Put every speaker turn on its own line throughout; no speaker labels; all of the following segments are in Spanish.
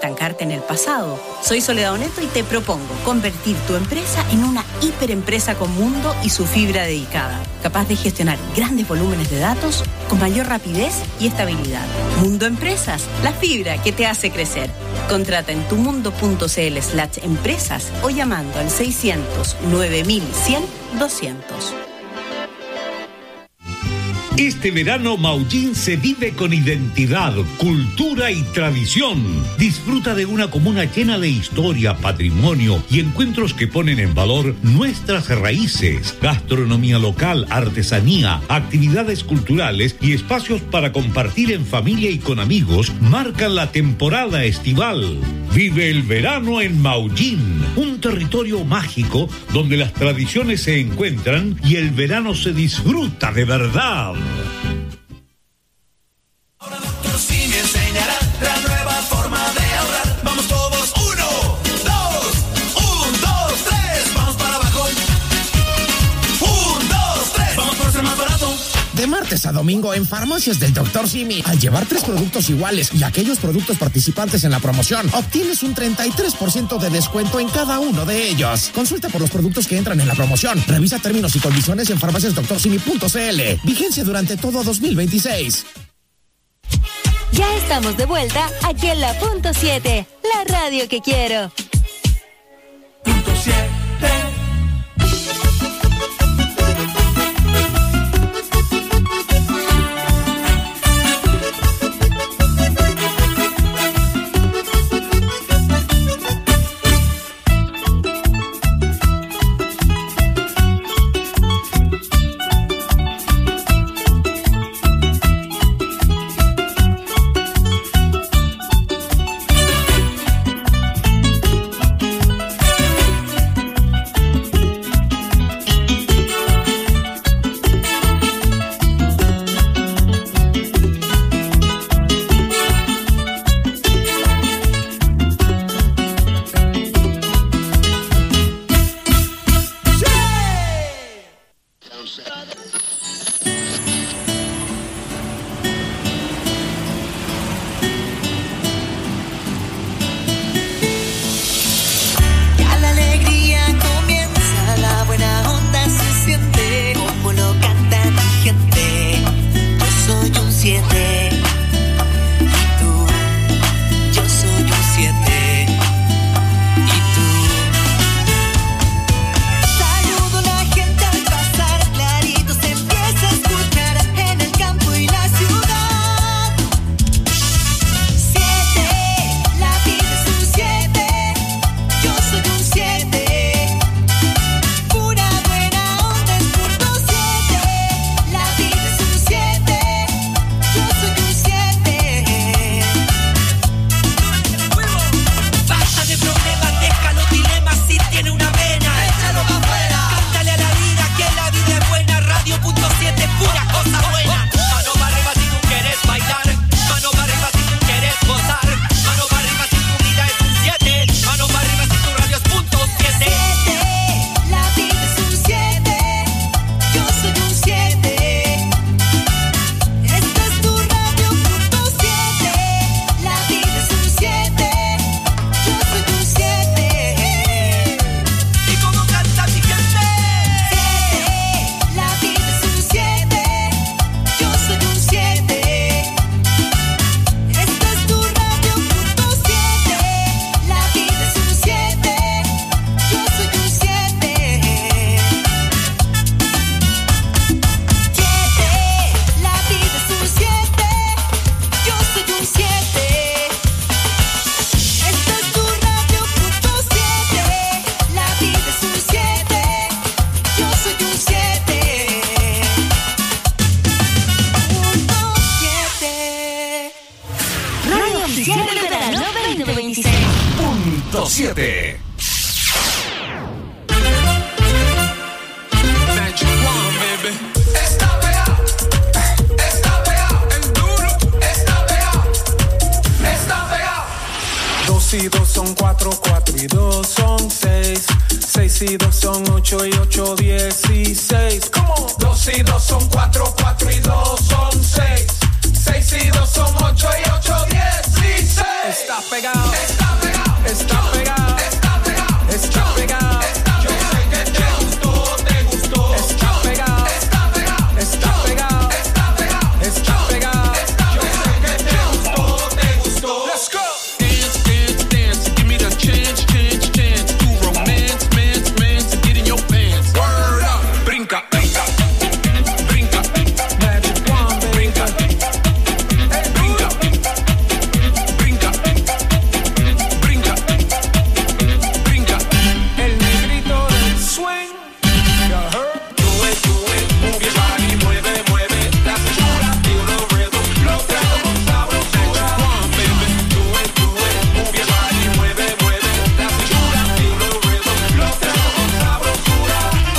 estancarte en el pasado. Soy Soledad Oneto y te propongo convertir tu empresa en una hiperempresa con mundo y su fibra dedicada, capaz de gestionar grandes volúmenes de datos con mayor rapidez y estabilidad. Mundo Empresas, la fibra que te hace crecer. Contrata en tumundo.cl/empresas o llamando al 600 9100 200.
Este verano Maullín se vive con identidad, cultura y tradición. Disfruta de una comuna llena de historia, patrimonio y encuentros que ponen en valor nuestras raíces, gastronomía local, artesanía, actividades culturales y espacios para compartir en familia y con amigos marcan la temporada estival. Vive el verano en Maullín, un territorio mágico donde las tradiciones se encuentran y el verano se disfruta de verdad.
Ahora Dr. Simi enseñará la nueva forma de ahorrar. Vamos todos, 1, 2, 3, vamos para abajo. 1, 2, 3, vamos por ser más barato.
De martes a domingo en Farmacias del Dr. Simi, al llevar 3 productos iguales y aquellos productos participantes en la promoción, obtienes un 33% de descuento en cada uno de ellos. Consulta por los productos que entran en la promoción. Revisa términos y condiciones en farmaciasdoctorsimi.cl. Vigencia durante todo 2026.
Ya estamos de vuelta aquí en la Punto 7, la radio que quiero.
Punto 7.
Punto 7.
Está pegado, el duro, está pegado, está pegado.
2 y 2 son 4, 4 y 2 son 6, 6 y 2 son 8 y 8, 16.
¿Cómo? 2 y 2 son 4, 4 y 2 son 6, 6 y 2 son 8 y 8, 16.
Está pegado. Está pegado, está pegado, está pegado. Yo sé que te gustó, te gustó. Está pegado, está pegado, está pegado, está pegado, está pegado. Yo sé que te gustó, te gustó. Let's go. Dance, dance, dance. Give me the chance, chance, chance to romance, mance, mance, and get in your pants. Word up, brinca, brinca, brinca. Magic wand, brinca, brinca, brinca, brinca, brinca. El negrito del swing. You heard? Do it, move your body, mueve, mueve. La cintura, feel the rhythm. Lo traigo con sabrosura. Baby, do it, move your body, mueve, mueve. La cintura, feel the rhythm. Lo traigo con sabrosura.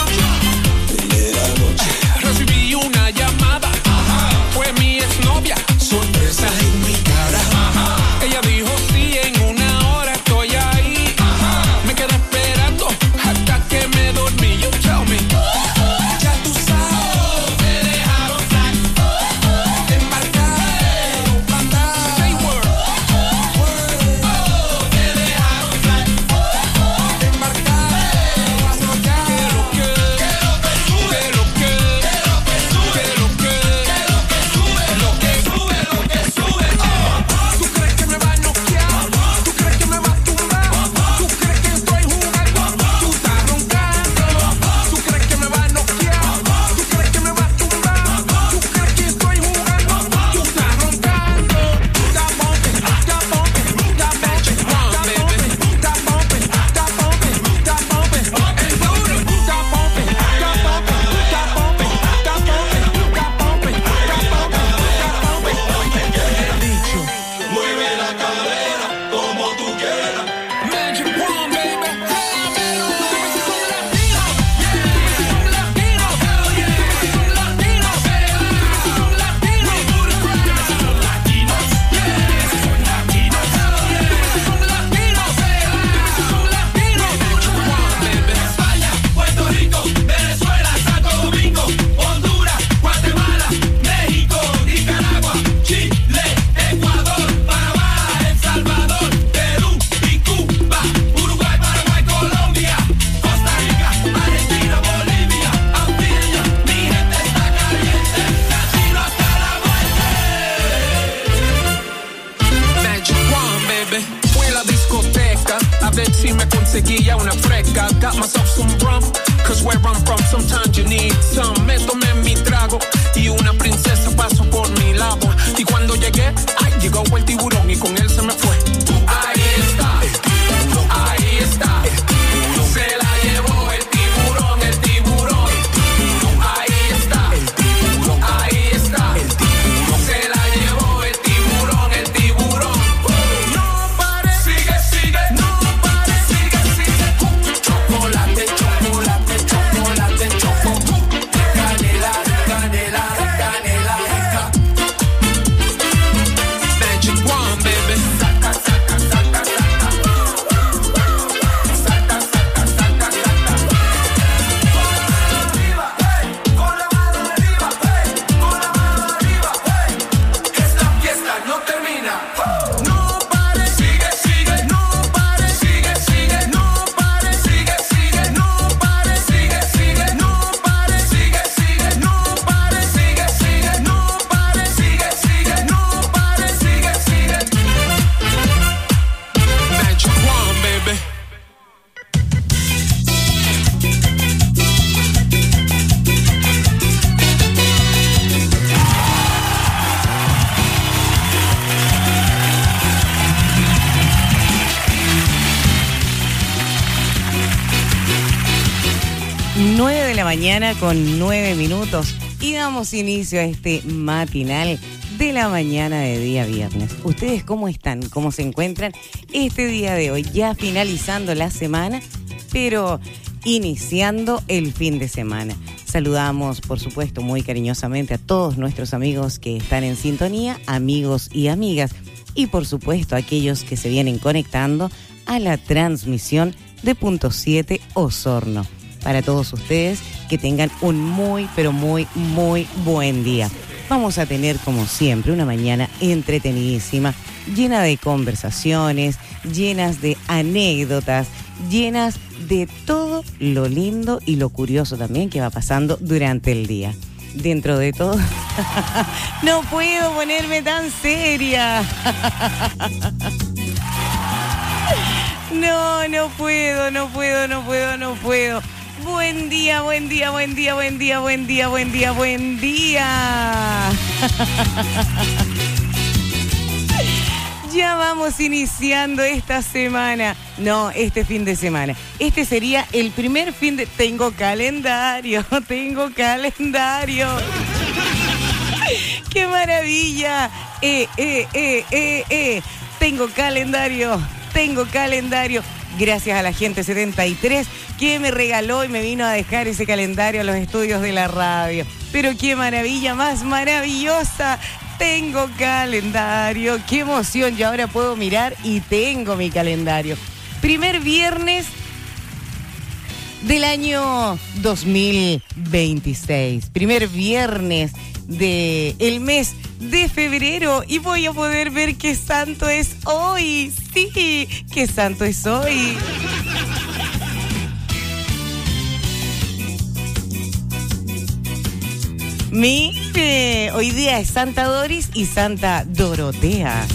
Recibí una llamada, fue mi exnovia, sorpresa en mi cara. Ella dijo sí, en una hora estoy ahí. Me quedé esperando hasta que me dormí. You tell me. Ya tú sabes, me dejaron flat, embarcado, mandado. Say word, me dejaron flat, embarcado, arrollado. Que lo que sube. ¿Tú crees que me va a noquear? ¿Tú crees que me va a tumbar? ¿Tú crees que estoy jugando? Tú estás roncando. ¿Tú crees que me va a noquear? ¿Tú crees que me va a tumbar? ¿Tú crees que estoy jugando? Tú estás roncando. Está bumping, está bumping, está bumping, está bumping, está bumping, está bumping, está bumping. El duro está bumping, está bumping, está bumping, está bumping, está bumping, está bumping, está bumping. El dicho. Mueve la cadera como tú quieras. Magic wand, baby. Son latinos, son latinos, hell yeah. Son latinos, son latinos, son latinos, yeah. Son latinos, hell yeah. Son latinos, son latinos. Magic wand, baby. España, Puerto Rico, Venezuela, Santo Domingo, Honduras, Guatemala, México, Nicaragua, Chile, Ecuador, Panamá, El Salvador, Perú y Cuba, Uruguay, Paraguay, Colombia, Costa Rica, Argentina, Bolivia, Antillas, mi gente está caliente, latino hasta la muerte. Magic wand, baby. Fui a la discoteca a ver si me conseguía una fresca. Got myself some rum, cause where I'm from sometimes you need some. Me tomé mi trago y una princesa pasó por mi lado. Y cuando llegué, ay, llegó el tiburón y con él se me fue. Ahí está, ahí está. Se la llevó el tiburón, el tiburón. Ahí está, ahí está. Se la llevó el tiburón, el tiburón. No pare, sigue, sigue, no pare, sigue, sigue. Chocolate, chocolate, chocolate, choco. Canela, canela, canela. Magic wand, baby. Saca, saca, saca, saca. Saca, saca, saca, saca. Con la mano arriba, hey, con la mano arriba, hey. Esta fiesta no termina. No pare, sigue, sigue, no pare, sigue, sigue, no pare, sigue, sigue, no pare, sigue, sigue, no pare, sigue, sigue, no pare, sigue, sigue, no pare, sigue, sigue, no pare, sigue, sigue. Magic wand, baby.
9 de la mañana con 9 minutos y damos inicio a este matinal de la mañana de día viernes. ¿Ustedes cómo están? ¿Cómo se encuentran este día de hoy? Ya finalizando la semana, pero iniciando el fin de semana. Saludamos, por supuesto, muy cariñosamente a todos nuestros amigos que están en sintonía, amigos y amigas, y por supuesto a aquellos que se vienen conectando a la transmisión de Punto 7 Osorno. Para todos ustedes, que tengan un muy, pero muy, muy buen día.
vamos a tener, como siempre, una mañana entretenidísima, llena de conversaciones, llenas de anécdotas, llenas de todo lo lindo y lo curioso también que va pasando durante el día. Dentro de todo, no puedo ponerme tan seria. No puedo. Buen día. Ya vamos iniciando esta semana. No, este fin de semana. Este sería el primer fin de... Tengo calendario. ¡Qué maravilla! Tengo calendario. Gracias a la gente 73 que me regaló y me vino a dejar ese calendario a los estudios de la radio. Pero qué maravilla más maravillosa. Tengo calendario, qué emoción, yo ahora puedo mirar y tengo mi calendario. Primer viernes del año 2026, primer viernes del mes de febrero y voy a poder ver qué santo es hoy. Sí, qué santo es hoy. Mire, hoy día es Santa Doris y Santa Dorotea.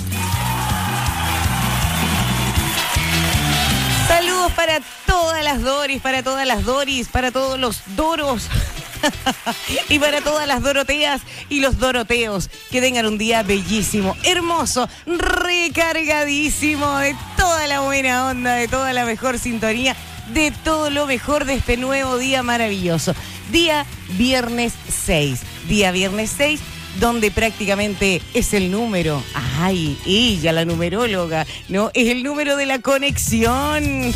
Saludos para todas las Doris, para todos los Doros y para todas las Doroteas y los Doroteos. Que tengan un día bellísimo, hermoso, recargadísimo de toda la buena onda, de toda la mejor sintonía, de todo lo mejor de este nuevo día maravilloso. Día viernes 6, donde prácticamente es el número, ella la numeróloga, no, es el número de la conexión.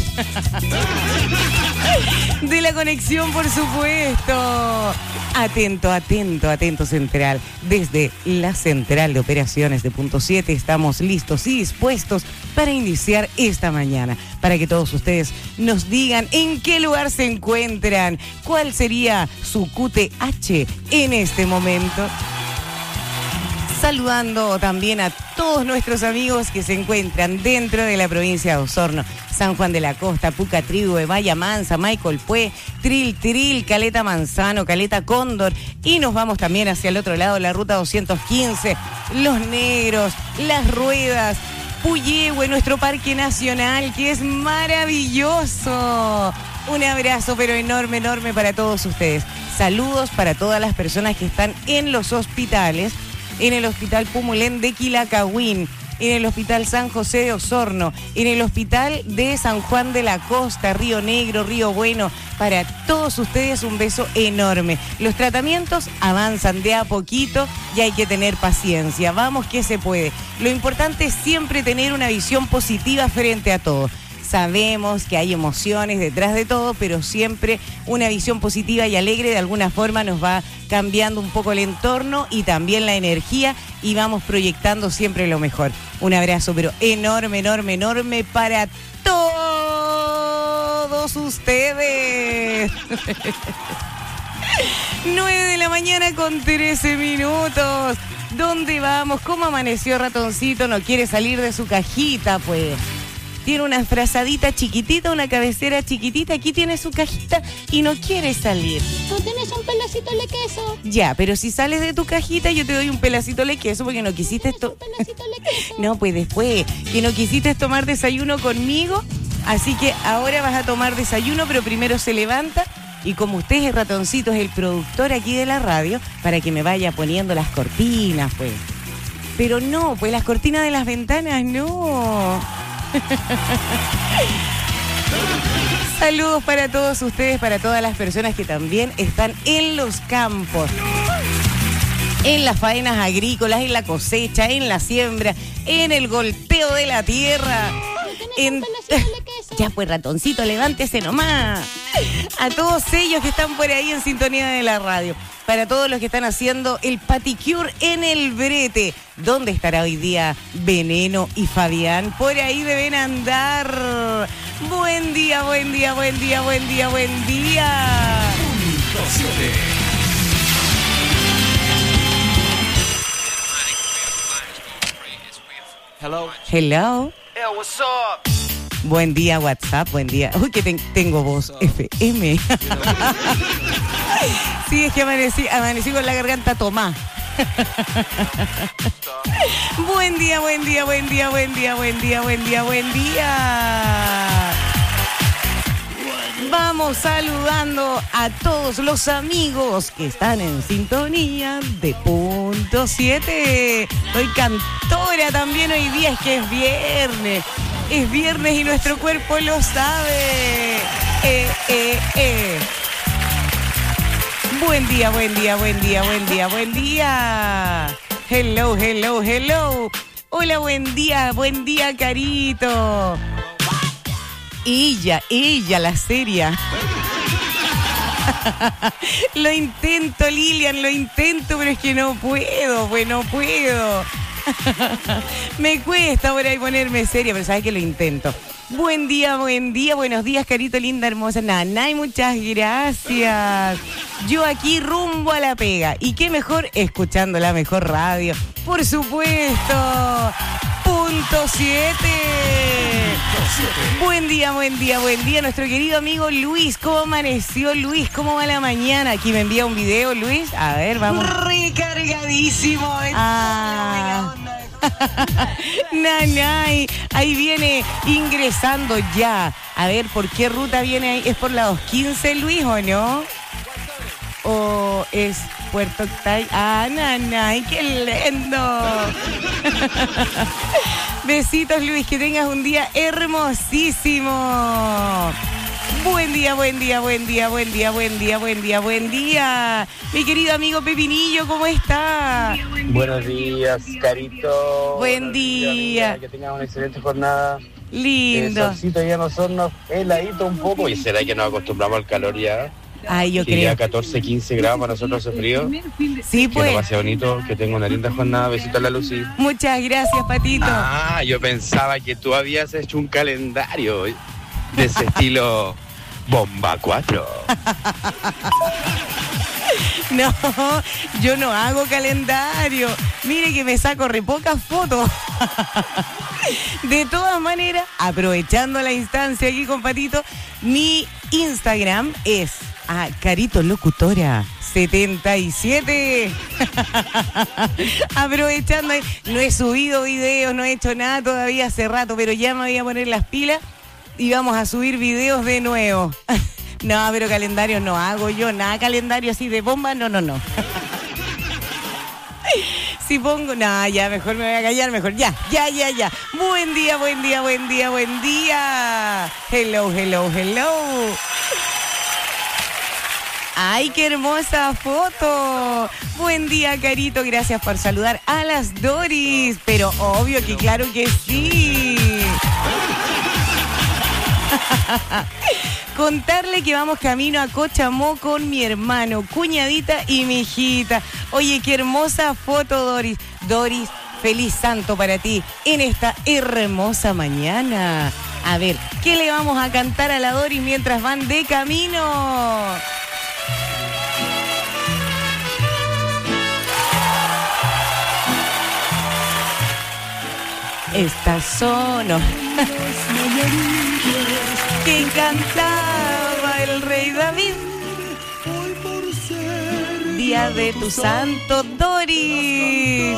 De la conexión, por supuesto. Atento central. Desde la central de operaciones de Punto 7 estamos listos y dispuestos para iniciar esta mañana, para que todos ustedes nos digan en qué lugar se encuentran, cuál sería su QTH en este momento. Saludando también a todos nuestros amigos que se encuentran dentro de la provincia de Osorno, San Juan de la Costa, Puca Trigue, Valla Mansa, Michael Pue, Tril, Caleta Manzano, Caleta Cóndor, y nos vamos también hacia el otro lado, la ruta 215, Los Negros, Las Ruedas, Puyehue, nuestro parque nacional, que es maravilloso. Un abrazo, pero enorme para todos ustedes. Saludos para todas las personas que están en los hospitales, en el Hospital Pumulén de Quilacagüín, en el Hospital San José de Osorno, en el Hospital de San Juan de la Costa, Río Negro, Río Bueno. Para todos ustedes un beso enorme. Los tratamientos avanzan de a poquito y hay que tener paciencia. Vamos que se puede. Lo importante es siempre tener una visión positiva frente a todo. Sabemos que hay emociones detrás de todo, pero siempre una visión positiva y alegre de alguna forma nos va cambiando un poco el entorno y también la energía y vamos proyectando siempre lo mejor. Un abrazo, pero enorme para todos ustedes. 9:13 a.m. ¿Dónde vamos? ¿Cómo amaneció Ratoncito? No quiere salir de su cajita, pues. Tiene una frazadita chiquitita, una cabecera chiquitita. Aquí tiene su cajita y no quiere salir.
¿No tienes un pedacito de queso?
Ya, pero si sales de tu cajita yo te doy un pedacito de queso porque no quisiste... No, pues después, que no quisiste tomar desayuno conmigo. Así que ahora vas a tomar desayuno, pero primero se levanta. Y como usted es Ratoncito, es el productor aquí de la radio, para que me vaya poniendo las cortinas, pues. Pero no, pues las cortinas de las ventanas, no. Saludos para todos ustedes, para todas las personas que también están en los campos, en las faenas agrícolas, en la cosecha, en la siembra, en el golpeo de la tierra. Ya pues, Ratoncito, levántese nomás. A todos ellos que están por ahí en sintonía de la radio. Para todos los que están haciendo el paticure en el brete. ¿Dónde estará hoy día Veneno y Fabián? Por ahí deben andar. Buen día. Hello. Buen día, WhatsApp, buen día. Uy, que tengo voz FM. Sí, es que amanecí con la garganta tomada. Buen día, buen día, buen día, buen día, buen día, buen día, buen día. Vamos saludando a todos los amigos que están en sintonía de Punto 7. Soy cantora también hoy día, es que es viernes. Es viernes y nuestro cuerpo lo sabe. Buen día, buen día, buen día, buen día, buen día. Hello, hello, hello. Hola, buen día, Carito. Ella, la seria. Lo intento, Lilian, lo intento, pero es que no puedo, pues no puedo. Me cuesta por ahí ponerme seria, pero sabes que lo intento. Buen día, buenos días, Carito, linda, hermosa. Nanay, muchas gracias. Yo aquí rumbo a la pega. Y qué mejor escuchando la mejor radio. Por supuesto. Punto 7. Buen día, nuestro querido amigo Luis. ¿Cómo amaneció, Luis? ¿Cómo va la mañana? Aquí me envía un video, Luis. A ver, vamos.
Recargadísimo.
Nanay, ahí viene ingresando ya. A ver, ¿por qué ruta viene ahí? ¿Es por la 215, Luis, o no? ¿O es Puerto Octay? Ah, Nanay, qué lindo. Besitos, Luis, que tengas un día hermosísimo. Buen día. Mi querido amigo Pepinillo, ¿cómo está?
Buenos días, Carito.
Buen día.
Que tengas una excelente jornada.
Lindo.
Solcito ya en Osorno, heladito un poco. ¿Y será que nos acostumbramos al calor ya?
Ay, yo
que
creo.
Ya 14, 15 grados para nosotros hace frío.
Sí, pues.
Que lo pase bonito, que tenga una linda jornada. Besito a la Lucy.
Muchas gracias, Patito.
Ah, yo pensaba que tú habías hecho un calendario de ese estilo Bomba 4.
No, yo no hago calendario. Mire que me saco re pocas fotos. De todas maneras, aprovechando la instancia aquí con Patito, mi Instagram es Carito Locutora 77. Aprovechando, no he subido videos, no he hecho nada todavía hace rato, pero ya me voy a poner las pilas y vamos a subir videos de nuevo. No, pero calendario no hago yo, nada calendario así de bomba, no. Si pongo, no, ya mejor me voy a callar, mejor, ya. Buen día. Hello. ¡Ay, qué hermosa foto! Buen día, Carito, gracias por saludar a las Doris. Pero obvio que claro que sí. Contarle que vamos camino a Cochamó con mi hermano, cuñadita y mi hijita. Oye, qué hermosa foto, Doris. Doris, feliz santo para ti en esta hermosa mañana. A ver, ¿qué le vamos a cantar a la Doris mientras van de camino? Estas son que cantaba el rey David. Día de tu santo, Doris.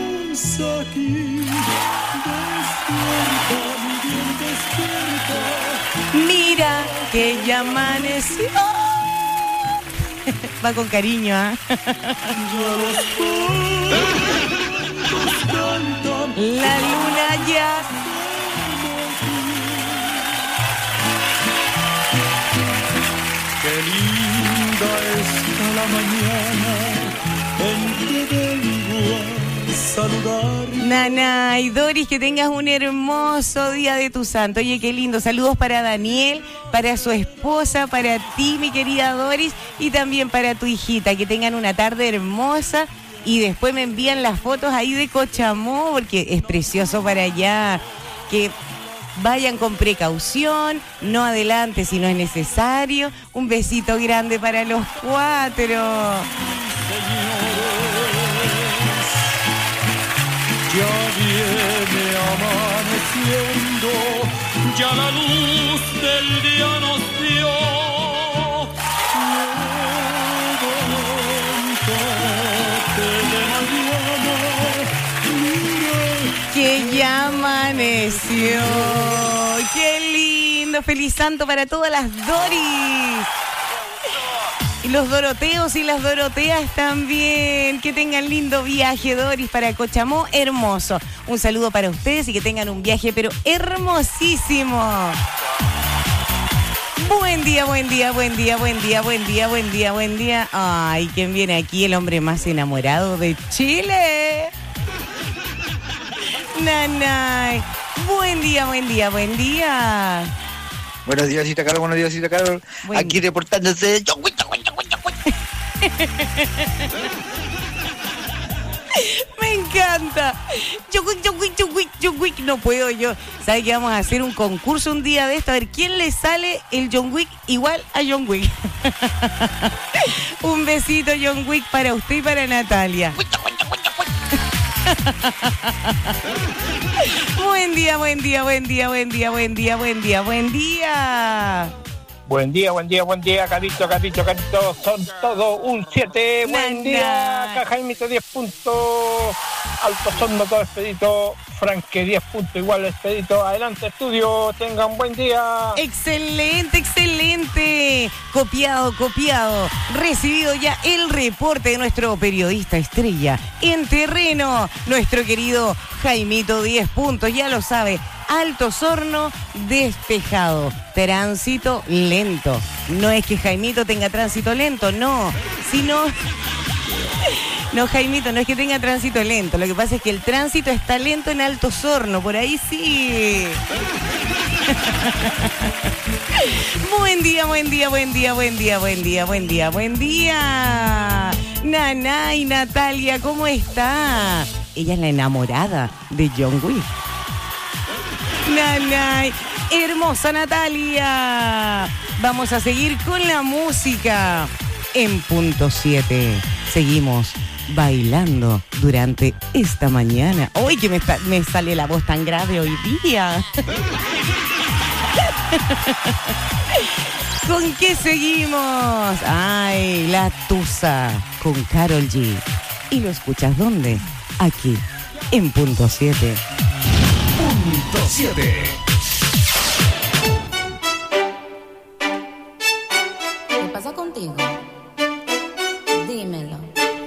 Mira que ya amaneció. Va con cariño, ¿ah? La luna ya.
Qué linda está la mañana en que vengo a saludar.
Nana y Doris, que tengas un hermoso día de tu santo. Oye, qué lindo. Saludos para Daniel, para su esposa, para ti, mi querida Doris, y también para tu hijita. Que tengan una tarde hermosa. Y después me envían las fotos ahí de Cochamó, porque es precioso para allá. Que vayan con precaución, no adelante si no es necesario. Un besito grande para los 4.
Ya viene a
muriendo, ya la luz del día nos dio. Levántate de mañana,
Que ya amaneció. ¡Qué lindo! ¡Feliz santo para todas las Doris! Y los Doroteos y las Doroteas también. Que tengan lindo viaje, Doris, para Cochamó. Hermoso. Un saludo para ustedes y que tengan un viaje, pero hermosísimo. Buen día, buen día, buen día, buen día, buen día, buen día, buen día. Ay, ¿quién viene aquí? El hombre más enamorado de Chile. Nanay. Buen día, buen día, buen día.
Buenos días, Cita Carol, buenos días, Cita Carol. Aquí reportándose.
Me encanta. John Wick. No puedo yo. ¿Sabe que vamos a hacer un concurso un día de esto? A ver, ¿quién le sale el John Wick igual a John Wick? Un besito, John Wick, para usted y para Natalia. Buen día, buen día, buen día, buen día, buen día, buen día, buen día.
Buen día, buen día, buen día, Carito, son todo un 7. Buen día, acá Jaimito 10 puntos, Alto Sondo todo expedito, Franque 10 puntos igual expedito. Adelante estudio, tengan buen día.
Excelente, excelente. Copiado. Recibido ya el reporte de nuestro periodista estrella en terreno, nuestro querido Jaimito 10 puntos, ya lo sabe. Alto Osorno despejado, tránsito lento. No es que Jaimito tenga tránsito lento, no, sino... No, Jaimito, no es que tenga tránsito lento, lo que pasa es que el tránsito está lento en Alto Osorno, por ahí sí. Buen día, buen día, buen día, buen día, buen día, buen día, buen día. Nanay, Natalia, ¿cómo está? Ella es la enamorada de John Wick. Nanay, hermosa Natalia. Vamos a seguir con la música. En punto 7 seguimos bailando durante esta mañana. ¡Uy, que me sale la voz tan grave hoy día! ¿Con qué seguimos? ¡Ay, la tusa! Con Karol G. ¿Y lo escuchas dónde? Aquí, en punto 7.
Punto 7.
¿Qué pasa contigo? Dímelo.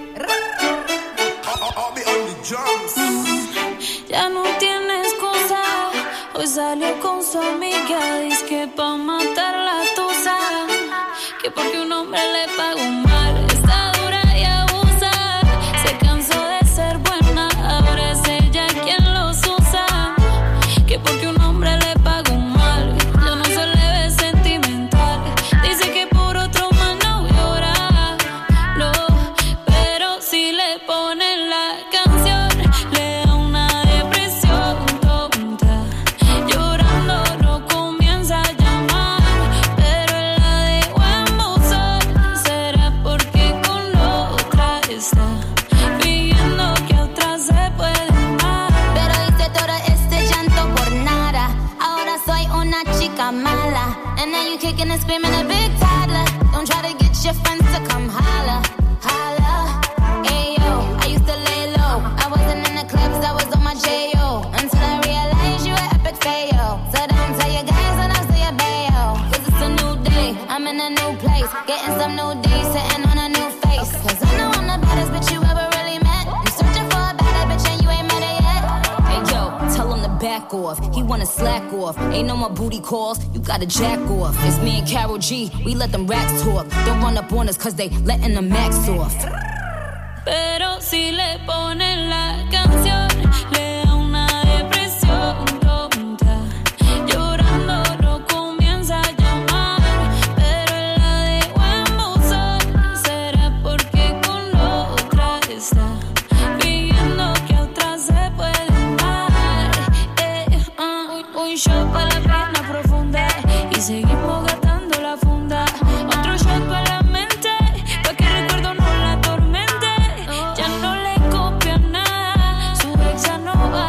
Ya no tienes excusa. Hoy salió con su amiga. Dice que pa' matar la tusa, que porque un hombre le pagó mal, está dura y abusa. Se cansó de ser buena, ahora es ella quien los usa. Que porque un hombre le pagó mal, yo no se le ve sentimental. Dice que por otro más no llora, no, pero si le ponen la canción, le da una depresión tonta. Llorando no comienza a llamar, pero él la dejó en buzón. Será porque con otra está pidiendo que a otra se puede amar.
Pero hice todo este llanto por nada. Ahora soy una chica mala. And now you kicking and screaming a big toddler. Don't try to get your friends to come holla, holla. Ayo, I used to lay low. I wasn't in the clubs, I was on my J.O. Until I realized you were epic fail. So don't tell your guys when I say a bail. Cause it's a new day, I'm in a new place. Getting some new days, sitting on a new face. Cause I know I'm the baddest bitch you ever really met. You searching for a bad bitch and you ain't met her yet.
Hey yo, tell him to back off. He wanna slack off. Ain't no more booty calls. You gotta jack off. It's me and Karol G. We let them racks talk. Don't run up on us cause they letting the max off. Pero si le ponen la canción, le da una depresión tonta. Llorando no comienza a llamar, pero él la dejó en buzón. Será porque con otra está pidiendo que a otra se puede amar. Un shot para la pena profunda y seguimos gastando la funda. Otro shot para la mente, pa' que el recuerdo no la atormente. Ya no le copia nada, su ex ya no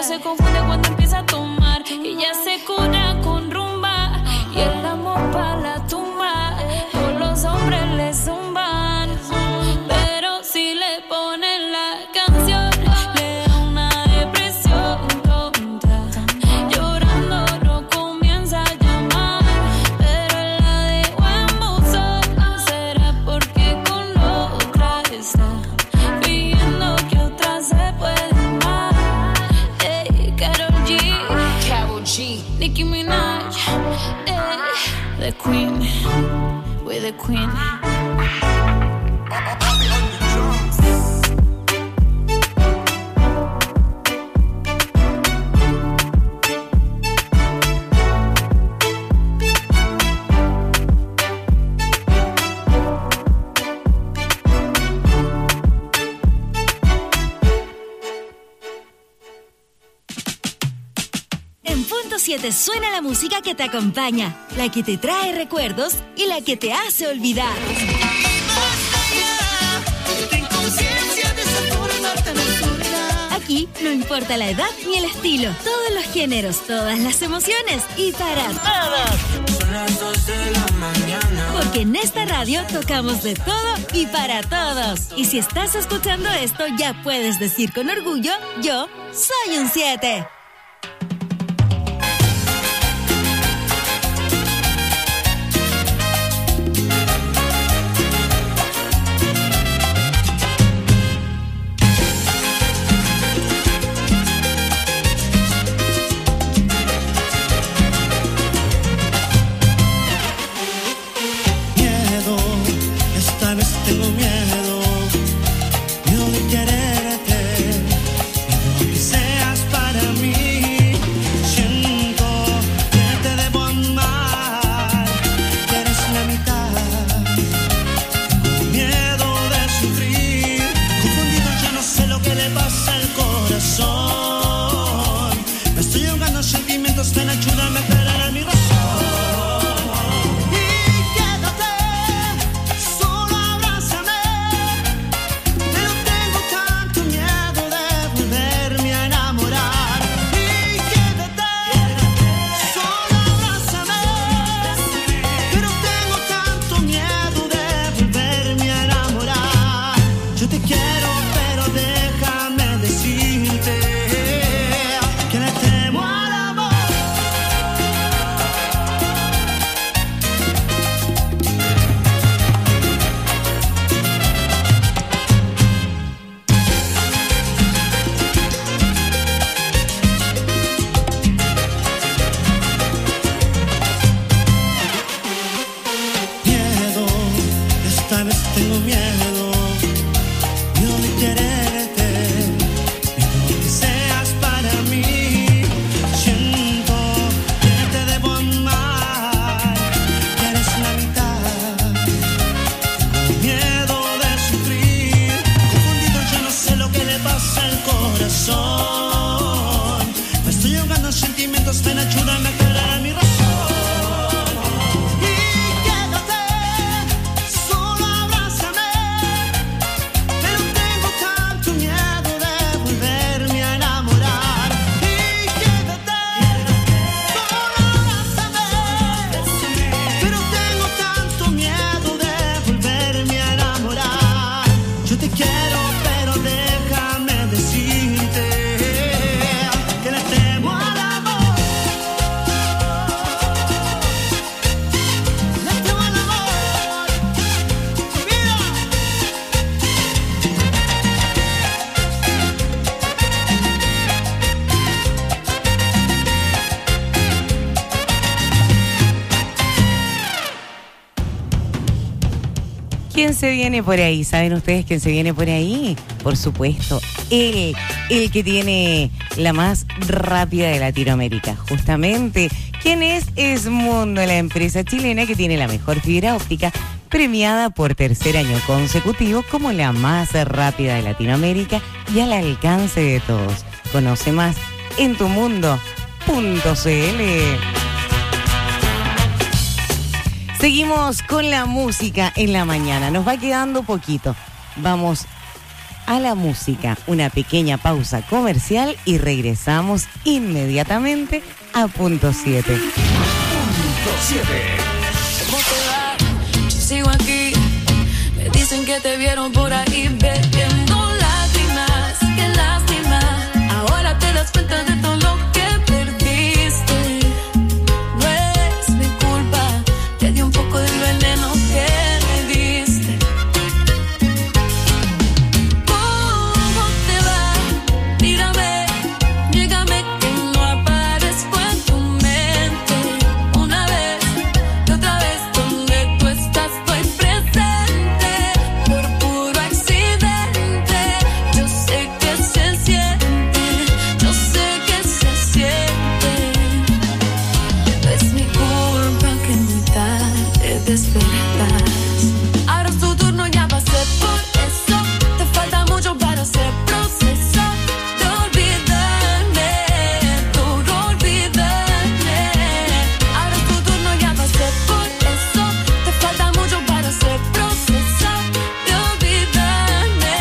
se confunde cuando empieza a tomar. Y ya se cura con rumba. Y el amor pa' la tumba. Todos los hombres le zumban. Pero si le ponen la canción, le da una depresión tonta. Llorando no comienza a llamar. Pero la dejo en buzón. Será porque con otra está pidiendo que otra se puede amar. Hey, Karol G, Nicki Minaj, the queen, we're the queen.
En Punto 7 suena la música que te acompaña, la que te trae recuerdos y la que te hace olvidar. Aquí no importa la edad ni el estilo, todos los géneros, todas las emociones y para todos.
Son las 2 de la mañana.
Porque en esta radio tocamos de todo y para todos. Y si estás escuchando esto, ya puedes decir con orgullo, yo soy un 7.
Esta vez tengo miedo, miedo de quererte, miedo que seas para mí. Siento que te debo amar, que eres la mitad. Tengo miedo de sufrir, confundido ya no sé lo que le pasa al corazón. Me estoy ahogando en sentimientos, ven ayúdame a aclarar mi razón. Ven, ayúdame a aclarar mi razón. Y quédate, solo abrázame. Pero tengo tanto miedo de volverme a enamorar. Y quédate, solo abrázame. Pero tengo tanto miedo de volverme a enamorar. Yo te quiero, pero déjame decirte que le temo al amor.
¿Quién se viene por ahí? ¿Saben ustedes quién se viene por ahí? Por supuesto, el que tiene la más rápida de Latinoamérica. Justamente, ¿quién es? Esmundo, la empresa chilena que tiene la mejor fibra óptica, premiada por tercer año consecutivo como la más rápida de Latinoamérica y al alcance de todos. Conoce más en tumundo.cl. Seguimos con la música en la mañana. Nos va quedando poquito. Vamos a la música. Una pequeña pausa comercial y regresamos inmediatamente a Punto 7.
Punto 7.
¿Cómo te va? Yo sigo aquí. Me dicen que te vieron por ahí bebiendo lágrimas. Qué lástima. Ahora te das cuenta de todo lo que perdiste. No es mi culpa. Te di un poco del veneno que me diste. ¿Cómo te va? Mírame, llégame que no aparezco en tu mente. Una vez y otra vez donde tú estás estoy presente. Por puro accidente. Yo sé que se siente. Yo sé que se siente. No es mi culpa que muy tarde despertas. Ahora es tu turno, ya pasé por eso. Te falta mucho para hacer proceso de olvidarme, tú olvidarme. Ahora es tu turno, ya pasé por eso. Te falta mucho para hacer proceso de olvidarme.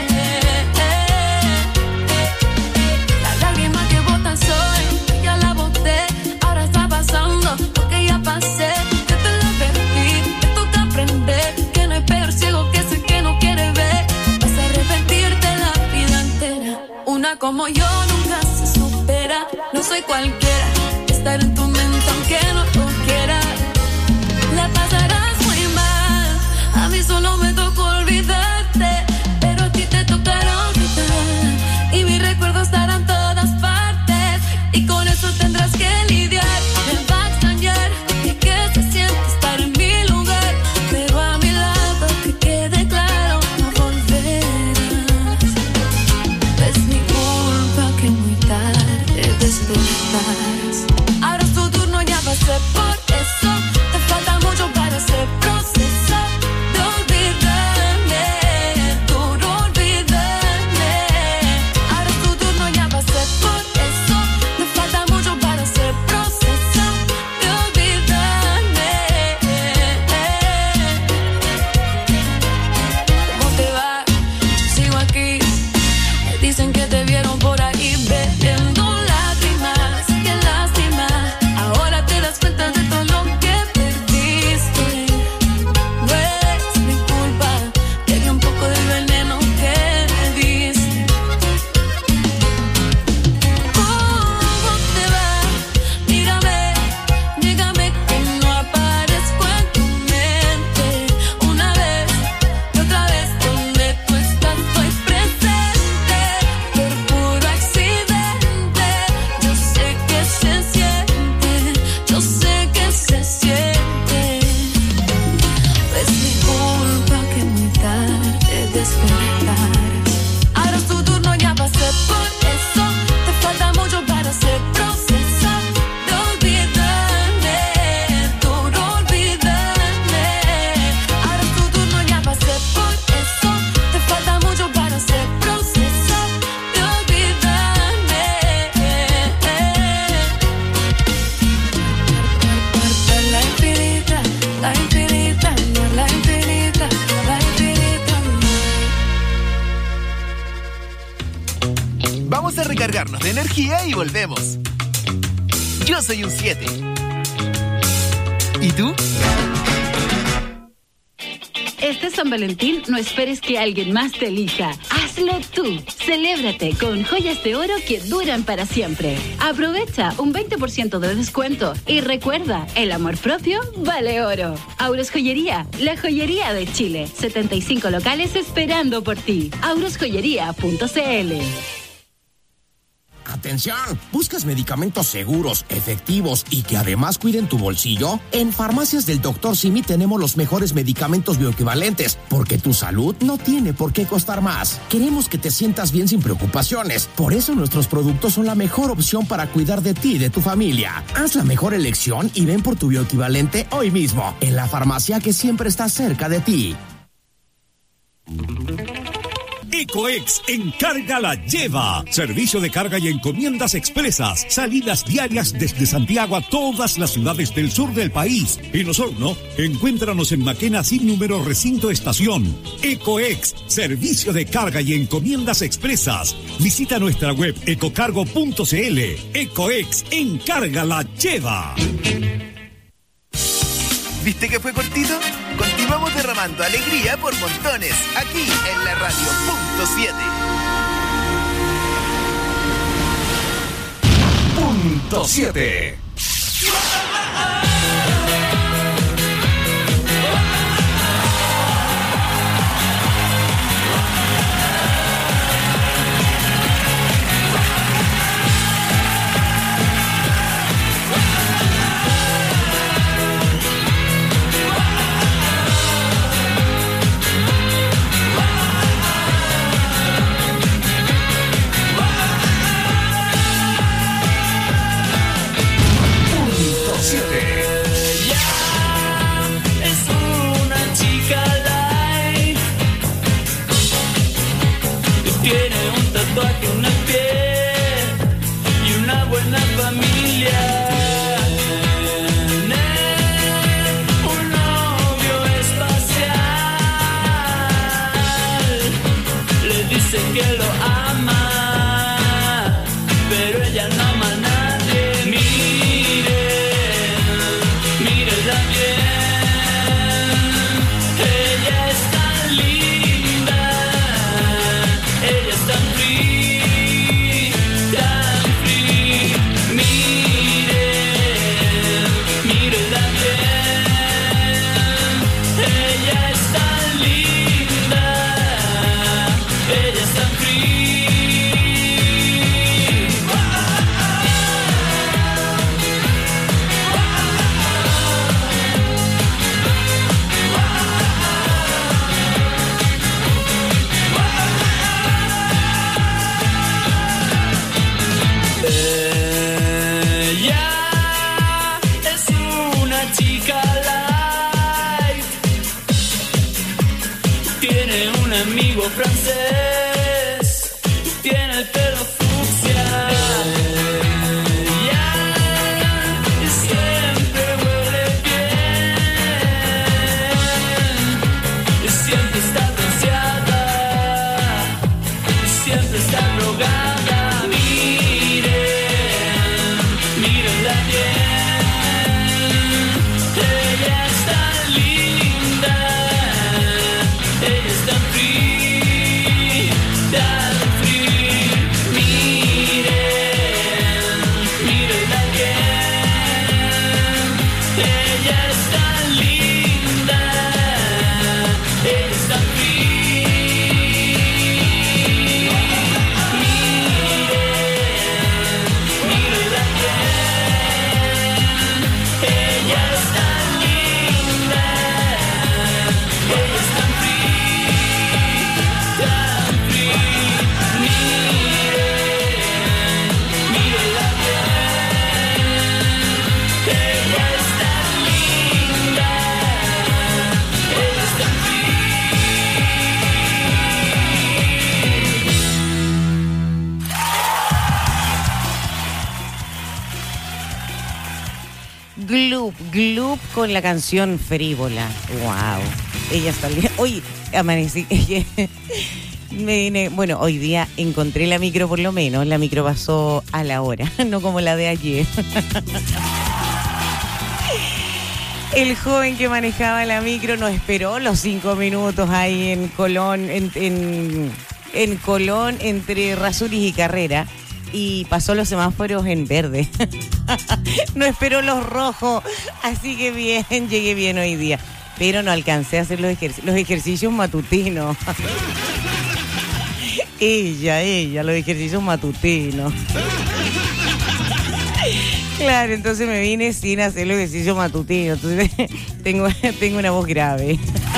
La lágrima que botas hoy, ya la boté. Ahora está pasando lo que ya pasé. Yo te lo advertí, te toca aprender que no hay peor ciego que ese que no quiere ver. Vas a arrepentirte la vida entera. Una como yo nunca se supera. No soy cualquiera, estar en tu mente aunque no lo quiera. La pasarás muy mal, a mí solo me tocó olvidarte, pero a ti te tocará olvidar. Y mis recuerdos estarán en todas partes, y con eso tendrás que lidiar. Me va a extrañar y que se siente estar en mi lugar, pero a mi lado que quede claro, no volverás. Es mi culpa que muy tarde despertas. Ahora es tu turno, ya pasé por eso. Te falta mucho para hacer proceso de olvidarme, tú no olvidarme. Ahora es tu turno, ya pasé por eso. Te falta mucho para hacer proceso de olvidarme. ¿Cómo te va? Yo sigo aquí. Me dicen que te vieron por ahí bebiendo lágrimas. Qué lástima. Ahora te das cuenta de todo lo que perdiste. No es mi culpa. Te di un poco del veneno que me diste. ¿Cómo te va? Mírame, dígame que no aparezco en tu mente. Una vez y otra vez donde tú estás estoy presente. Por puro accidente. Yo sé que se siente. Yo sé que se siente. Es mi culpa que muy tarde despertas. Ahora es tu turno, ya pasé por eso. Te falta mucho para hacer proceso de olvidarme, tú no olvidarme. Ahora es tu turno, ya pasé por eso. Te falta mucho para hacer proceso de olvidarme. La infinita, la infinita, la infinita, la infinita.
Vamos a recargarnos de energía y volvemos. Yo soy un 7. ¿Y tú?
Este San Valentín no esperes que alguien más te elija. Hazlo tú. Celébrate con joyas de oro que duran para siempre. Aprovecha un 20% de descuento y recuerda, el amor propio vale oro. Auros Joyería, la joyería de Chile. 75 locales esperando por ti. aurosjoyería.cl.
Atención, ¿buscas medicamentos seguros, efectivos y que además cuiden tu bolsillo? En Farmacias del Dr. Simi tenemos los mejores medicamentos bioequivalentes, porque tu salud no tiene por qué costar más. Queremos que te sientas bien sin preocupaciones, por eso nuestros productos son la mejor opción para cuidar de ti y de tu familia. Haz la mejor elección y ven por tu bioequivalente hoy mismo, en la farmacia que siempre está cerca de ti.
Ecoex Encarga la Lleva. Servicio de carga y encomiendas expresas. Salidas diarias desde Santiago a todas las ciudades del sur del país. En Osorno, encuéntranos en Maquena sin número recinto estación. Ecoex, servicio de carga y encomiendas expresas. Visita nuestra web ecocargo.cl. Ecoex Encarga la Lleva.
¿Viste que fue cortito? Continuamos derramando alegría por montones, aquí en la radio Punto 7.
Punto 7.
Tatuaje en el pie y una buena familia. Un novio espacial. Le dice que lo ama, pero ella no ama a nadie. Mírela bien. Ella es tan linda. Ella es tan amigo francés, tiene el pelo fucsia. Y siempre huele bien. Y siempre está bronceada. Y siempre está drogada. Mírenla bien. Ella es tan linda. Ella es tan
Gloop con la canción Frívola. Wow. Ella salió. Hoy amanecí. Me vine. Bueno, hoy día encontré la micro, por lo menos. La micro pasó a la hora, no como la de ayer. El joven que manejaba la micro no esperó los 5 minutos ahí en Colón, en Colón, entre Rasuris y Carrera. Y pasó los semáforos en verde. No esperó los rojos. Así que bien, llegué bien hoy día. Pero no alcancé a hacer los ejercicios matutinos. Ella, los ejercicios matutinos. Claro, entonces me vine sin hacer los ejercicios matutinos. Entonces tengo una voz grave.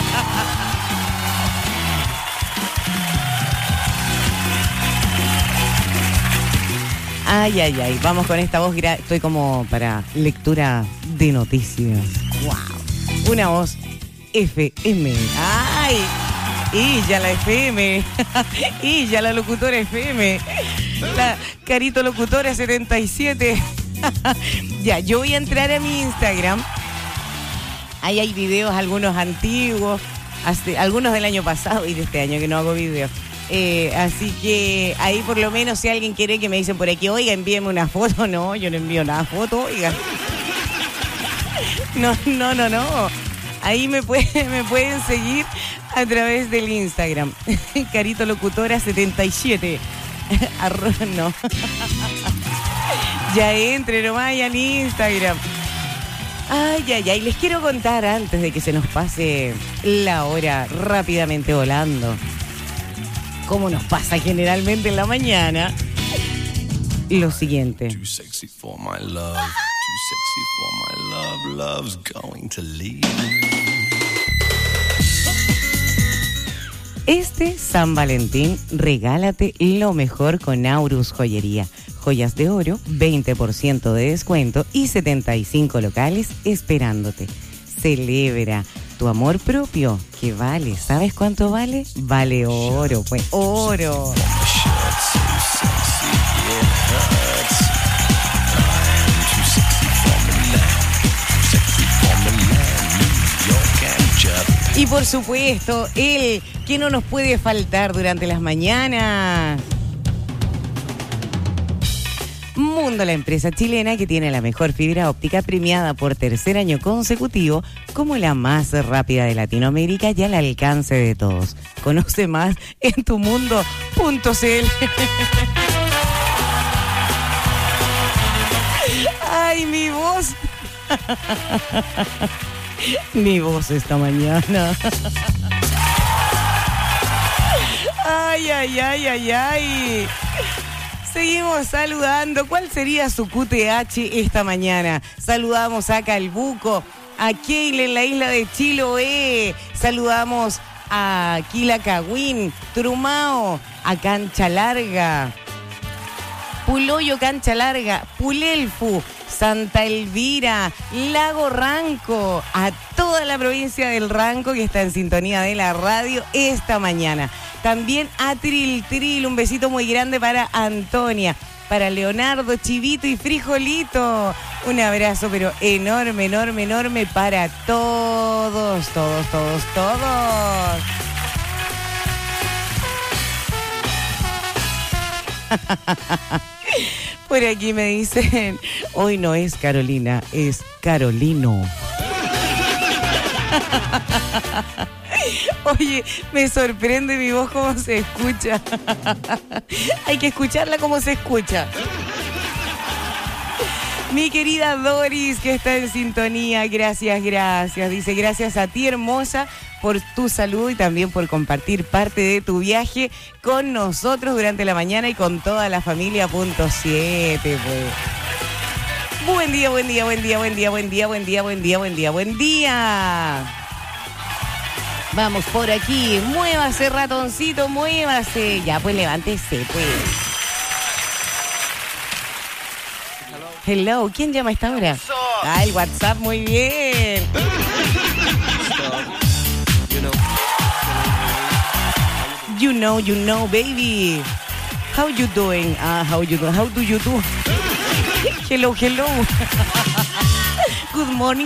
Ay. Vamos con esta voz. Estoy como para lectura de noticias. Wow. Una voz FM. Ay. Y ya la FM. Y ya la locutora FM. La Carito Locutora 77. Ya, yo voy a entrar a mi Instagram. Ahí hay videos, algunos antiguos, algunos del año pasado y de este año que no hago videos. Así que ahí por lo menos si alguien quiere que me dicen por aquí, oiga, envíeme una foto. No, yo no envío nada foto, oiga. No. Ahí me pueden seguir a través del Instagram. Carito Locutora 77. No. Ya entre nomás ahí al Instagram. Ay, les quiero contar antes de que se nos pase la hora rápidamente volando. Como nos pasa generalmente en la mañana. Lo siguiente.
Too sexy for my love. Too sexy for my love. Love's going to leave.
Este San Valentín, regálate lo mejor con Aurus Joyería. Joyas de oro, 20% de descuento y 75 locales esperándote. Celebra tu amor propio, que vale. ¿Sabes cuánto vale? Vale oro, pues oro. Y por supuesto, el que no nos puede faltar durante las mañanas. Mundo, la empresa chilena que tiene la mejor fibra óptica premiada por tercer año consecutivo como la más rápida de Latinoamérica y al alcance de todos. Conoce más en tumundo.cl. ¡Ay, mi voz! Mi voz esta mañana. Ay. Seguimos saludando. ¿Cuál sería su QTH esta mañana? Saludamos a Calbuco, a Keile en la isla de Chiloé. Saludamos a Quilacagüín, Trumao, a Cancha Larga, Puloyo, Cancha Larga, Pulelfu, Santa Elvira, Lago Ranco, a toda la provincia del Ranco que está en sintonía de la radio esta mañana. También a Tril, un besito muy grande para Antonia, para Leonardo, Chivito y Frijolito. Un abrazo pero enorme para todos. Por aquí me dicen, hoy no es Carolina, es Carolino. Oye, me sorprende mi voz cómo se escucha. Hay que escucharla como se escucha. Mi querida Doris, que está en sintonía, gracias. Dice, gracias a ti, hermosa, por tu salud y también por compartir parte de tu viaje con nosotros durante la mañana y con toda la familia. .7, pues. Buen día. Vamos por aquí. Muévase, ratoncito, muévase. Ya, pues levántese, pues. Hello, ¿quién llama a esta hora? Ah, el WhatsApp, muy bien. You know, baby. How you doing? How do you do? Hello. Good morning.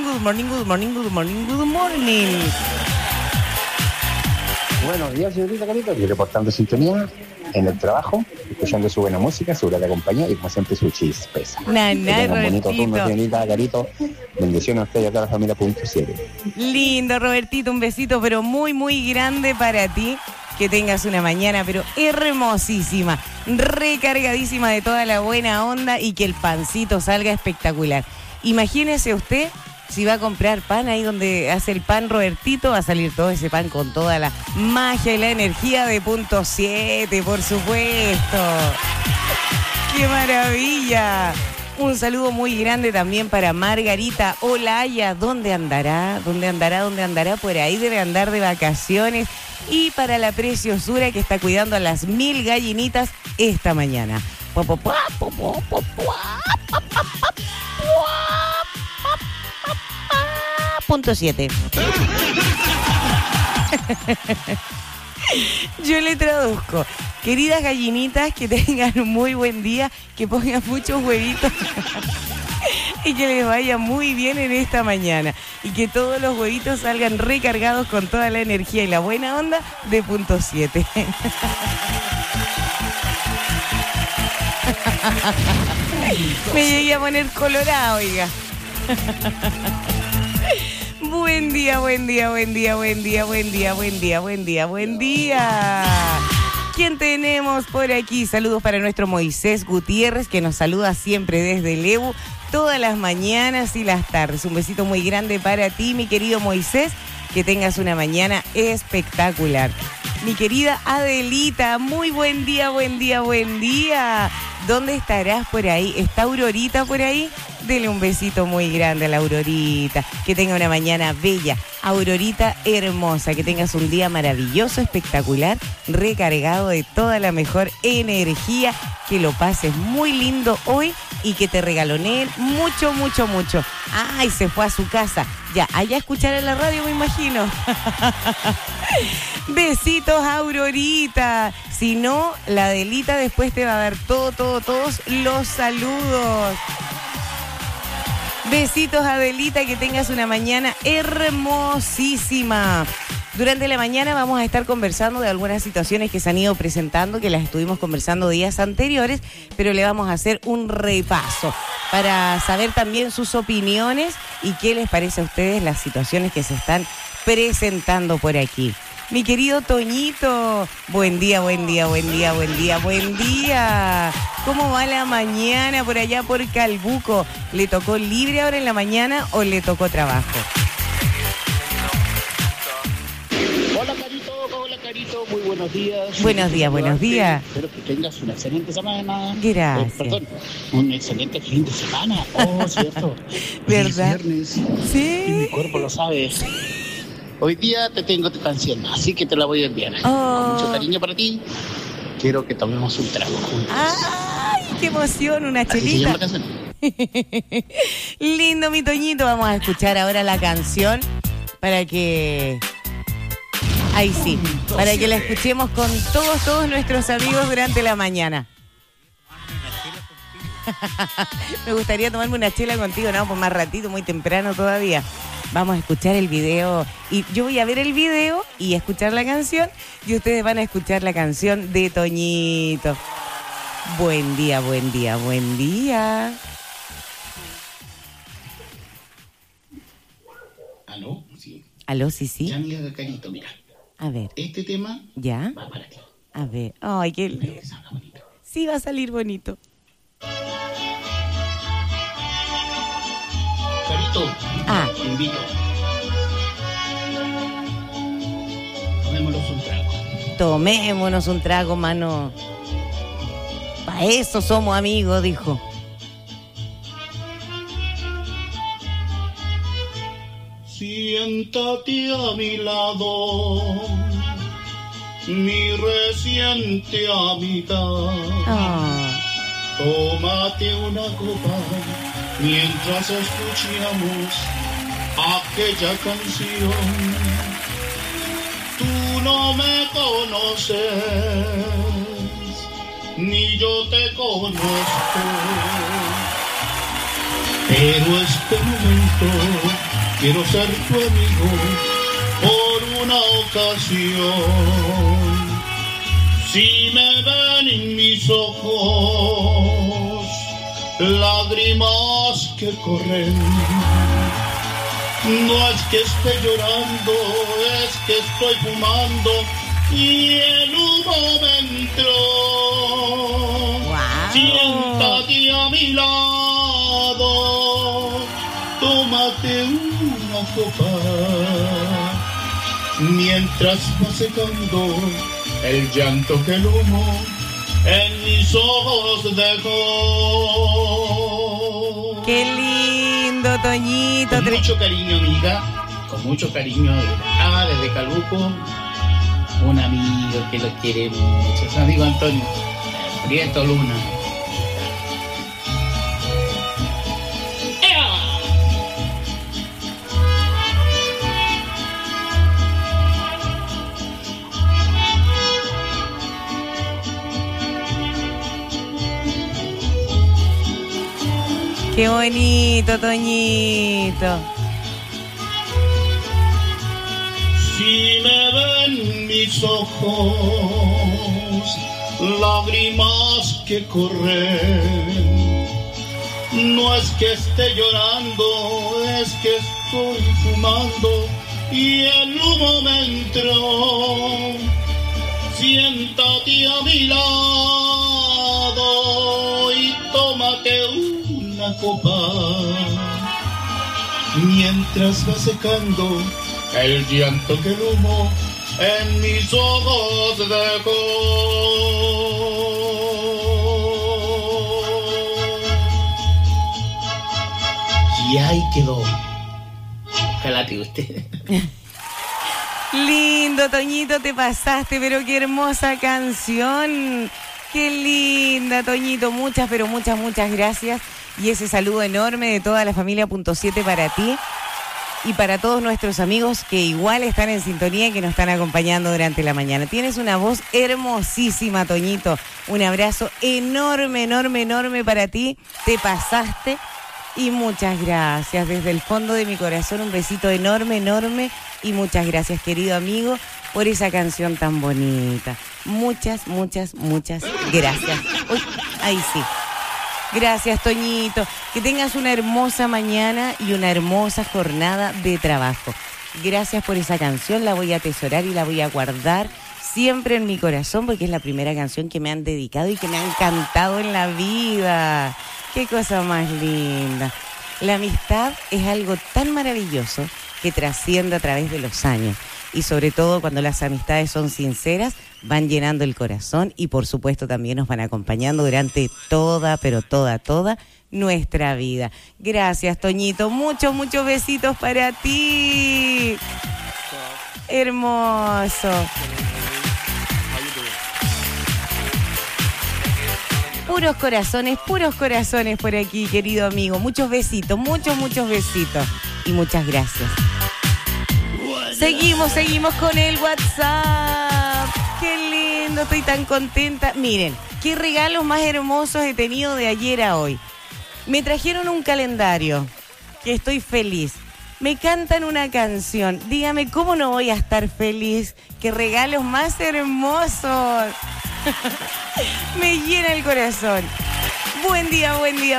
Buenos días, señorita Carito. Aquí reportando sintonía en el trabajo, escuchando su buena música, su grata compañía y como siempre su chispeza. Un bonito turno, señorita Carito. Bendiciones a usted y a toda la familia .7.
Lindo, Robertito, un besito pero muy grande para ti. Que tengas una mañana pero hermosísima, recargadísima de toda la buena onda y que el pancito salga espectacular. Imagínese usted, si va a comprar pan ahí donde hace el pan Robertito, va a salir todo ese pan con toda la magia y la energía de .7, por supuesto. ¡Qué maravilla! Un saludo muy grande también para Margarita Olaya. ¿Dónde andará? Por ahí debe andar de vacaciones. Y para la preciosura que está cuidando a las 1000 gallinitas esta mañana. .7. Yo le traduzco. Queridas gallinitas, que tengan un muy buen día, que pongan muchos huevitos y que les vaya muy bien en esta mañana. Y que todos los huevitos salgan recargados con toda la energía y la buena onda de punto 7. Me llegué a poner colorado, oiga. Buen día, buen día, buen día, buen día, buen día, buen día, buen día, buen día. ¿Quién tenemos por aquí? Saludos para nuestro Moisés Gutiérrez, que nos saluda siempre desde Lebu, todas las mañanas y las tardes. Un besito muy grande para ti, mi querido Moisés. Que tengas una mañana espectacular. Mi querida Adelita, muy buen día, buen día, buen día. ¿Dónde estarás por ahí? ¿Está Aurorita por ahí? Dele un besito muy grande a la Aurorita. Que tenga una mañana bella. Aurorita hermosa, que tengas un día maravilloso, espectacular, recargado de toda la mejor energía. Que lo pases muy lindo hoy y que te regaloneen mucho, mucho, mucho. Ay, se fue a su casa. Ya, allá a escuchar en la radio, me imagino. Besitos, Aurorita. Si no, la Adelita después te va a dar todos los saludos. Besitos, Adelita, que tengas una mañana hermosísima. Durante la mañana vamos a estar conversando de algunas situaciones que se han ido presentando, que las estuvimos conversando días anteriores, pero le vamos a hacer un repaso para saber también sus opiniones y qué les parece a ustedes las situaciones que se están presentando por aquí. Mi querido Toñito, buen día, buen día, buen día, buen día, buen día. ¿Cómo va la mañana por allá por Calbuco? ¿Le tocó libre ahora en la mañana o le tocó trabajo?
Hola Carito, muy buenos días.
Buenos días, buenos días.
Espero que tengas una excelente semana.
Gracias.
Perdón, un excelente fin de semana. Oh, cierto.
¿Verdad?
Es viernes.
Sí.
Y mi cuerpo lo sabe. Hoy día te tengo tu canción, así que te la voy a enviar. Con mucho cariño para ti. Quiero que tomemos un trago juntos.
¡Ay, qué emoción! Una
Así se
chelita.
llama la canción.
Lindo, mi Toñito. Vamos a escuchar ahora la canción para que... Ahí sí, para que la escuchemos con todos nuestros amigos durante la mañana. Me gustaría tomarme una chela contigo, no, pues más ratito, muy temprano todavía. Vamos a escuchar el video y yo voy a ver el video y a escuchar la canción y ustedes van a escuchar la canción de Toñito. Buen día, buen día, buen día.
¿Aló? Sí.
¿Aló? Sí, sí.
Ya, amiga Carito, mira.
A ver.
Este tema
¿ya?
va para ti.
A ver. Ay, qué... Sí, va a salir bonito.
Carito, te invito. Tomémonos un trago.
Tomémonos un trago, mano. Pa' eso somos amigos, dijo.
Siéntate a mi lado, mi reciente amiga. Tómate una copa mientras escuchamos aquella canción. Tú no me conoces, ni yo te conozco, pero este momento quiero ser tu amigo por una ocasión. Si me ven en mis ojos lágrimas que corren, no es que esté llorando, es que estoy fumando y en un momento siéntate a mi lado, tómate una copa mientras va secando el llanto que el humo en mis ojos dejó.
¡Qué lindo, Toñito!
Con mucho cariño, amiga, con mucho cariño desde Calbuco, un amigo que lo quiere mucho, su amigo Antonio Prieto Luna.
Qué bonito, Toñito.
Si me ven mis ojos, lágrimas que corren, no es que esté llorando, es que estoy fumando y el humo me entró. Siéntate a mi lado y tómate una copa mientras va secando el llanto que el humo en mis ojos dejó. Y ahí quedó. Ojalá te guste.
Lindo, Toñito, te pasaste, pero qué hermosa canción. Qué linda, Toñito. Muchas, pero muchas gracias. Y ese saludo enorme de toda la familia Punto 7 para ti y para todos nuestros amigos que igual están en sintonía y que nos están acompañando durante la mañana. Tienes una voz hermosísima, Toñito. Un abrazo enorme para ti. Te pasaste. Y muchas gracias, desde el fondo de mi corazón, un besito enorme y muchas gracias, querido amigo, por esa canción tan bonita. Muchas gracias. Uy, ahí sí. Gracias, Toñito. Que tengas una hermosa mañana y una hermosa jornada de trabajo. Gracias por esa canción, la voy a atesorar y la voy a guardar siempre en mi corazón porque es la primera canción que me han dedicado y que me han cantado en la vida. Qué cosa más linda. La amistad es algo tan maravilloso que trasciende a través de los años. Y sobre todo cuando las amistades son sinceras, van llenando el corazón y por supuesto también nos van acompañando durante toda nuestra vida. Gracias, Toñito. Muchos besitos para ti. Hermoso. Puros corazones por aquí, querido amigo. Muchos besitos, muchos besitos. Y muchas gracias. Seguimos con el WhatsApp. Qué lindo, estoy tan contenta. Miren, qué regalos más hermosos he tenido de ayer a hoy. Me trajeron un calendario, que estoy feliz. Me cantan una canción. Dígame, ¿cómo no voy a estar feliz? ¡Qué regalos más hermosos! Me llena el corazón. Buen día.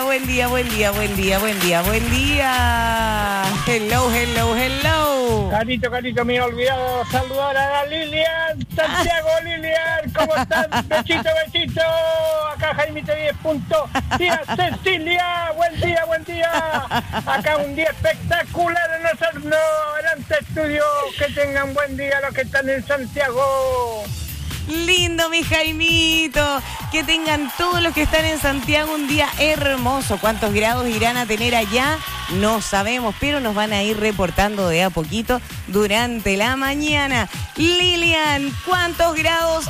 Hello.
Carito, me he olvidado saludar a la Lilian. Santiago, Lilian, ¿cómo estás? Besito. Acá Jaimito 10 puntos. Tía Cecilia, buen día. Acá un día espectacular en el Adelante Estudio. Que tengan buen día los que están en Santiago.
Lindo, mi Jaimito. Que tengan todos los que están en Santiago un día hermoso. ¿Cuántos grados irán a tener allá? No sabemos, pero nos van a ir reportando de a poquito durante la mañana. Lilian, ¿cuántos grados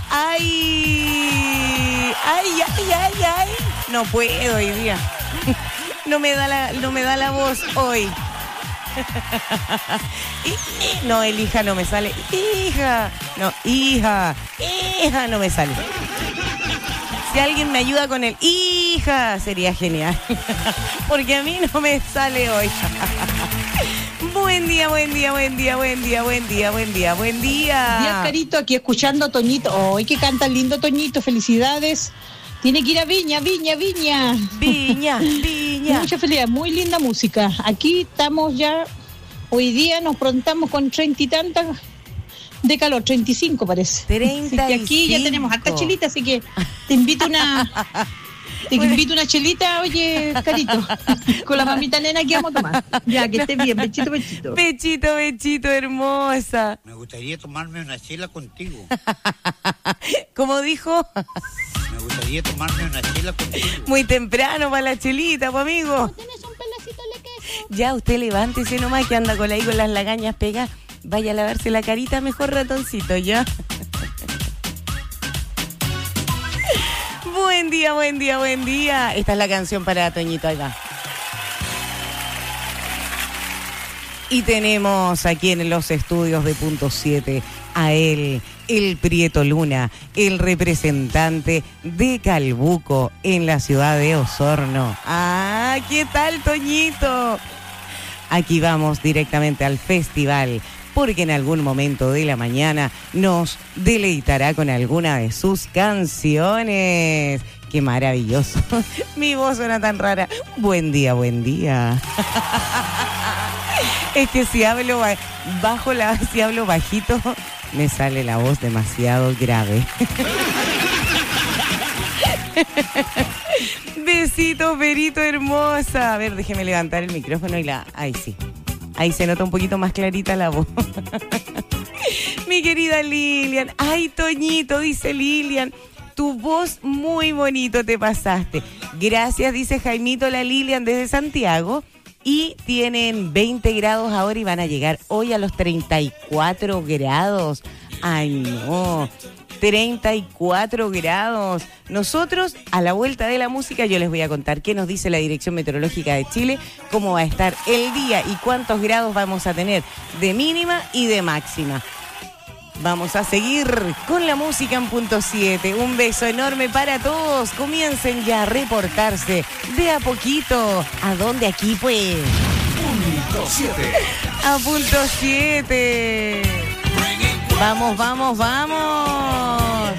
hay? Ay. No puedo hoy día. No me da la voz hoy. No, el hija no me sale. Hija no me sale. Si alguien me ayuda con el hija, sería genial. Porque a mí no me sale hoy. Buen día.
Días, Carito, aquí escuchando a Toñito. ¡Ay, que canta lindo Toñito! ¡Felicidades! Tiene que ir a Viña. Mucha felicidad, muy linda música. Aquí estamos ya, hoy día nos prontamos con 30 y tantas de calor, 35 parece.
35.
Así que aquí ya tenemos harta chelita, así que te invito una chelita, oye, Carito, con la mamita nena que vamos a tomar. Ya, que estés bien, bechito.
Bechito, hermosa.
Me gustaría tomarme una chela contigo.
¿Cómo dijo?
Me gustaría tomarme una chela contigo.
Muy temprano para la chelita, pues, amigo.
¿Tienes un pedacito de queso?
Ya, usted levántese nomás que anda con las lagañas pegadas. Vaya a lavarse la carita mejor, ratoncito, ¿ya? Buen día. Esta es la canción para Toñito, ahí va. Y tenemos aquí en los estudios de Punto 7 a él, el Prieto Luna, el representante de Calbuco en la ciudad de Osorno. ¡Ah! ¿Qué tal, Toñito? Aquí vamos directamente al festival, porque en algún momento de la mañana nos deleitará con alguna de sus canciones. ¡Qué maravilloso! Mi voz suena tan rara. Buen día, buen día. Es que si hablo si hablo bajito, me sale la voz demasiado grave. Besitos, Perito hermosa. A ver, déjeme levantar el micrófono y ahí sí. Ahí se nota un poquito más clarita la voz. Mi querida Lilian. Ay, Toñito, dice Lilian. Tu voz muy bonito te pasaste. Gracias, dice Jaimito, la Lilian desde Santiago. Y tienen 20 grados ahora y van a llegar hoy a los 34 grados. Ay, no. 34 grados. Nosotros, a la vuelta de la música, yo les voy a contar qué nos dice la Dirección Meteorológica de Chile, cómo va a estar el día y cuántos grados vamos a tener de mínima y de máxima. Vamos a seguir con la música en punto 7. Un beso enorme para todos. Comiencen ya a reportarse de a poquito. ¿A dónde aquí, pues?
Punto 7.
A punto 7. Vamos, vamos, vamos.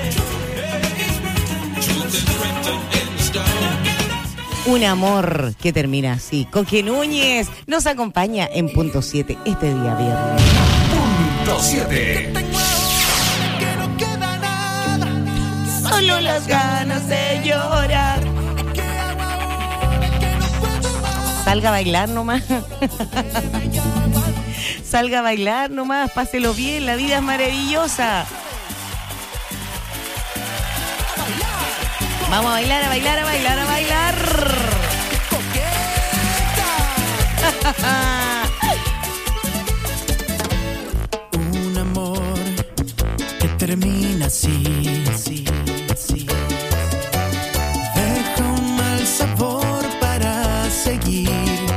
Un amor que termina así. Coque Núñez nos acompaña en punto 7 este día viernes.
Punto 7.
Solo las ganas de llorar. Salga a bailar nomás. Salga a bailar nomás, páselo bien, la vida es maravillosa. Vamos a bailar, a bailar, a bailar, a bailar.
Un amor que termina así, así, así. Deja un mal sabor para seguir.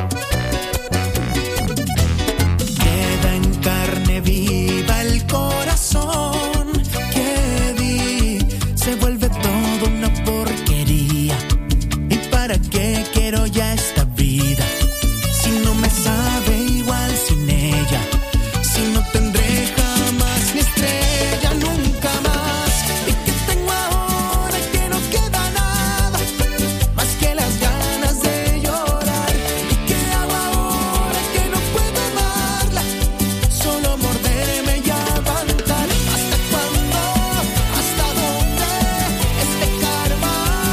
Queda en carne viva el corazón que di. Se vuelve todo una porquería. ¿Y para qué quiero ya esta vida? Si no me sabe igual sin ella. Si no tendré jamás mi estrella, nunca más. ¿Y qué tengo ahora que no queda nada? Más que las ganas de llorar. ¿Y qué hago ahora que no puedo amarla? Solo morderme y aguantar. ¿Hasta cuándo? ¿Hasta dónde? Este karma.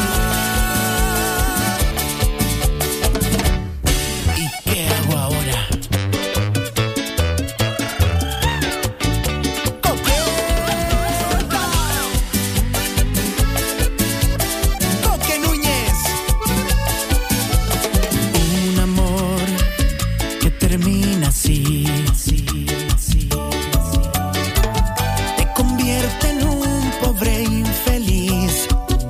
¿Y qué hago ahora? Coque Núñez. Un amor que termina así, así, así, así. Te convierte en un pobre infeliz.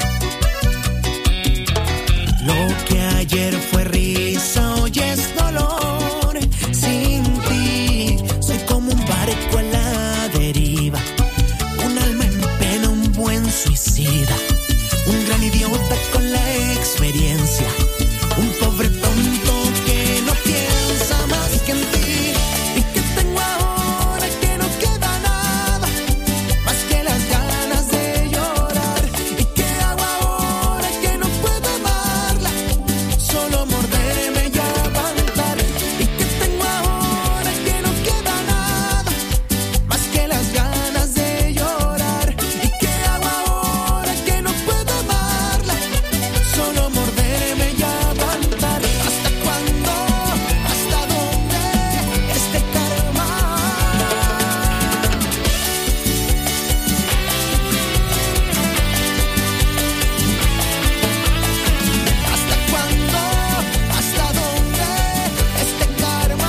Lo que ayer fue risa, hoy es dolor. Sin ti soy como un barco a la deriva. Un alma en pena, un buen suicida. Un gran idiota con la experiencia. Un pobre tonto que no piensa más que en ti. ¿Y qué tengo ahora que no queda nada? Más que las ganas de llorar. ¿Y qué hago ahora que no puedo amarla? Solo morderme y aguantar. ¿Y qué tengo ahora que no queda nada? Más que las ganas de llorar. ¿Y qué hago ahora que no puedo amarla? Solo morderme y aguantar. ¿Hasta cuándo? ¿Hasta dónde? Este karma. ¿Hasta cuándo? ¿Hasta dónde? Este karma.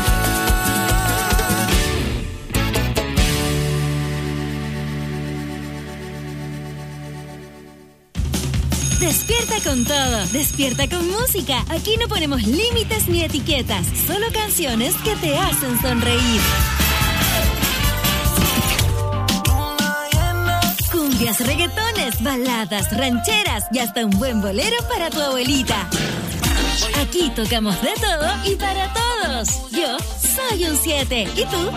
Despierta con todo, despierta con música. Aquí no ponemos límites ni etiquetas, solo canciones que te hacen sonreír. Cumbias, reggaetones, baladas, rancheras y hasta un buen bolero para tu abuelita. Aquí tocamos de todo y para todos. Yo soy un 7. ¿Y tú?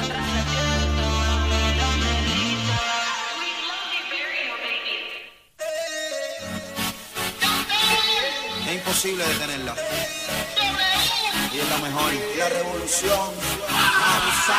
Es imposible detenerla. Y es la mejor. La revolución.